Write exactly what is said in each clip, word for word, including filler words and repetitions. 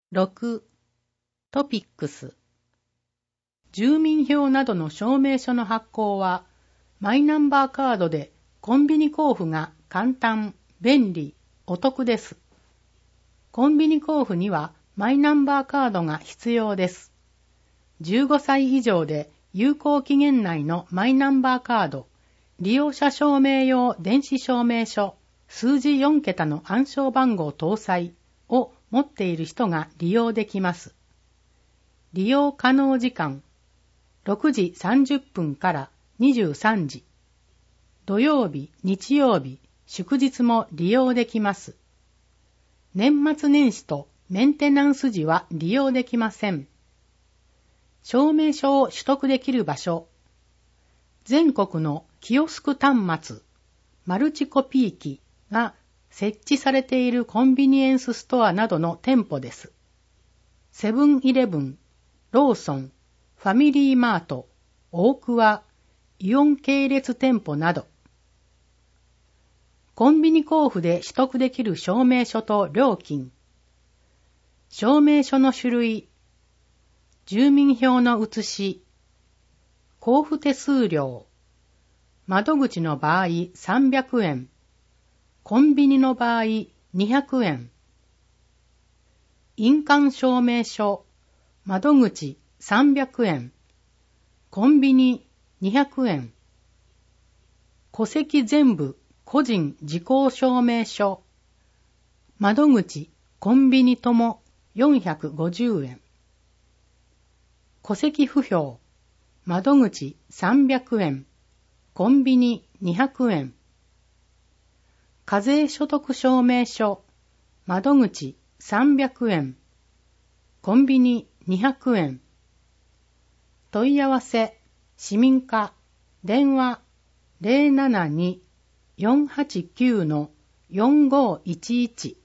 ろく. トピックス。住民票などの証明書の発行は、マイナンバーカードでコンビニ交付が簡単、便利、お得です。コンビニ交付にはマイナンバーカードが必要です。じゅうごさい以上で有効期限内のマイナンバーカード、利用者証明用電子証明書、数字よんけたの暗証番号搭載を持っている人が利用できます。利用可能時間、ろくじさんじゅっぷんからにじゅうさんじ。土曜日、日曜日、祝日も利用できます。年末年始とメンテナンス時は利用できません。証明書を取得できる場所。全国のキオスク端末、マルチコピー機が設置されているコンビニエンスストアなどの店舗です。セブンイレブン、ローソン、ファミリーマート、オークワ、イオン系列店舗など。コンビニ交付で取得できる証明書と料金。証明書の種類。住民票の写し。交付手数料。窓口の場合さんびゃくえん。コンビニの場合にひゃくえん。印鑑証明書。窓口さんびゃくえん。コンビニにひゃくえん。戸籍全部個人時効証明書。窓口、コンビニともよんひゃくごじゅうえん。戸籍不評。窓口さんびゃくえん。コンビニにひゃくえん。課税所得証明書。窓口さんびゃくえん。コンビニにひゃくえん。問い合わせ、市民課、電話 ゼロななに よんはちきゅう よんごいちいち。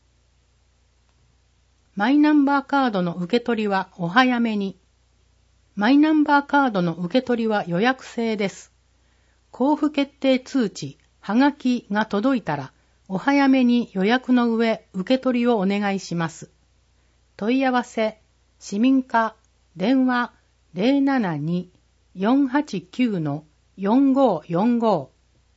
マイナンバーカードの受け取りはお早めに。マイナンバーカードの受け取りは予約制です。交付決定通知、はがきが届いたら、お早めに予約の上、受け取りをお願いします。問い合わせ、市民課、電話 ゼロななに よんはちきゅう よんごよんご。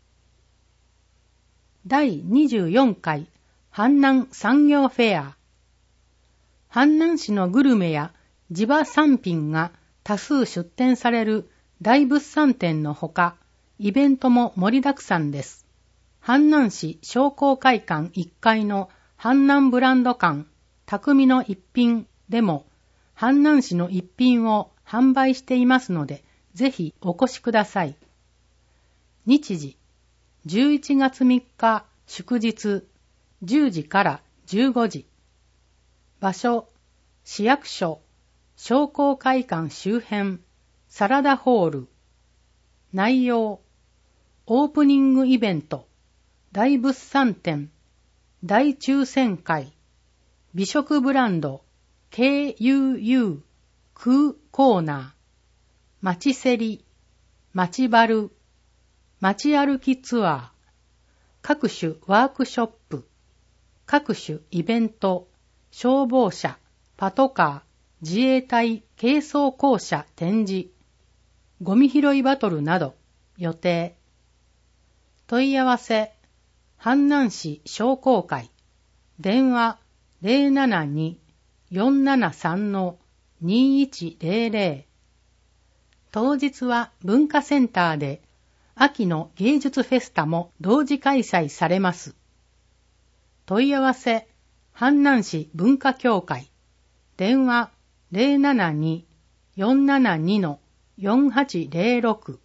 だいにじゅうよんかい阪南産業フェア。阪南市のグルメや地場産品が多数出展される大物産展のほか、イベントも盛りだくさんです。阪南市商工会館いっかいの阪南ブランド館、匠の一品でも、阪南市の一品を販売していますので、ぜひお越しください。日時、じゅういちがつみっか祝日、じゅうじからじゅうごじ。場所、市役所、商工会館周辺、サラダホール。内容、オープニングイベント、大物産展、大抽選会、美食ブランド、ケーユーユー、空コーナー、街競り、街バル、街歩きツアー、各種ワークショップ、各種イベント、消防車、パトカー、自衛隊、軽装甲車展示、ゴミ拾いバトルなど予定。問い合わせ、阪南市商工会、電話 ゼロななに よんななさん にいちゼロゼロ。当日は文化センターで秋の芸術フェスタも同時開催されます。問い合わせ、阪南市文化協会、電話 ゼロななに よんななに よんはちゼロろく。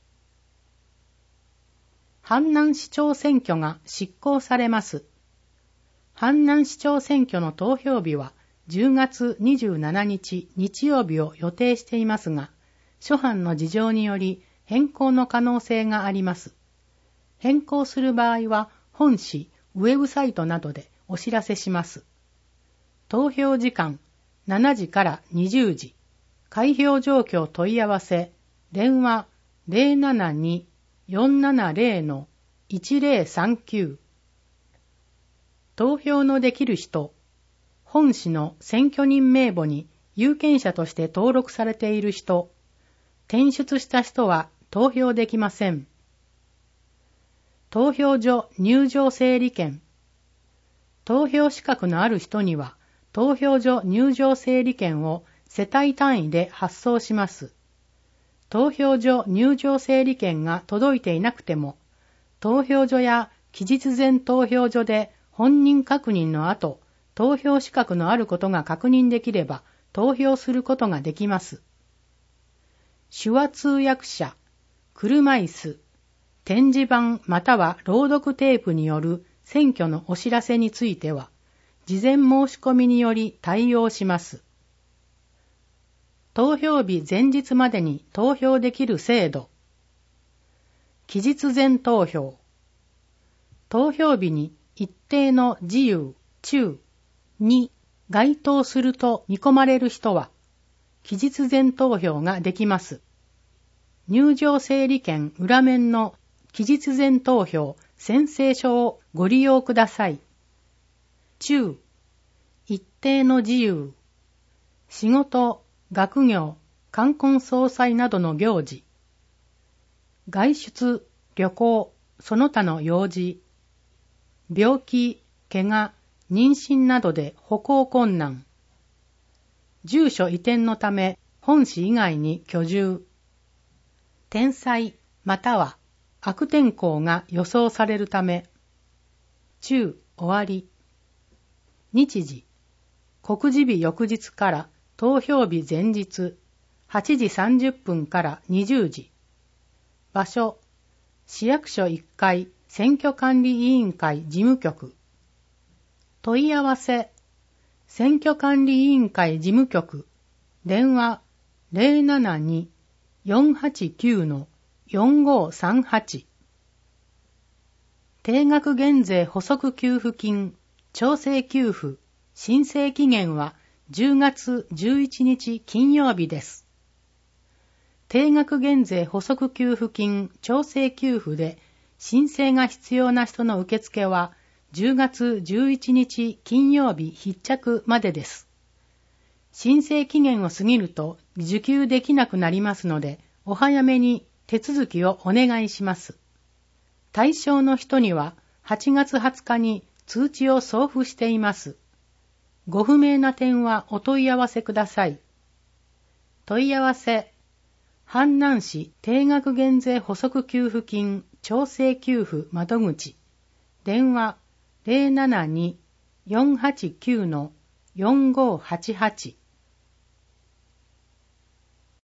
阪南市長選挙が執行されます。阪南市長選挙の投票日はじゅうがつにじゅうしちにち日曜日を予定していますが、諸般の事情により変更の可能性があります。変更する場合は本市ウェブサイトなどでお知らせします。投票時間しちじからにじゅうじ。開票状況問い合わせ、電話 ゼロななに よんななゼロ いちゼロさんきゅう。投票のできる人、 本市の選挙人名簿に有権者として登録されている人、転出した人は投票できません。投票所入場整理券。投票資格のある人には、投票所入場整理券を世帯単位で発送します。投票所入場整理券が届いていなくても、投票所や期日前投票所で本人確認の後、投票資格のあることが確認できれば、投票することができます。手話通訳者、車椅子、展示板または朗読テープによる選挙のお知らせについては、事前申し込みにより対応します。投票日前日までに投票できる制度。期日前投票。投票日に一定の自由、中に該当すると見込まれる人は、期日前投票ができます。入場整理券裏面の期日前投票宣誓書をご利用ください。中、一定の自由。仕事、学業、冠婚葬祭などの行事。外出、旅行、その他の用事。病気、怪我、妊娠などで歩行困難。住所移転のため本市以外に居住。天災または悪天候が予想されるため。中終わり。日時。告示日翌日から投票日前日はちじさんじゅっぷんからにじゅうじ。場所。市役所いっかい選挙管理委員会事務局。問い合わせ。選挙管理委員会事務局。電話 ゼロななに よんはちきゅう よんごさんはち。定額減税補足給付金調整給付申請期限はじゅうがつじゅういちにち金曜日です。定額減税補足給付金調整給付で申請が必要な人の受付はじゅうがつじゅういちにち金曜日必着までです。申請期限を過ぎると受給できなくなりますので、お早めに手続きをお願いします。対象の人にははちがつはつかに通知を送付しています。ご不明な点はお問い合わせください。問い合わせ。阪南市定額減税補足給付金調整給付窓口。電話 ゼロななに よんはちきゅう よんごはちはち。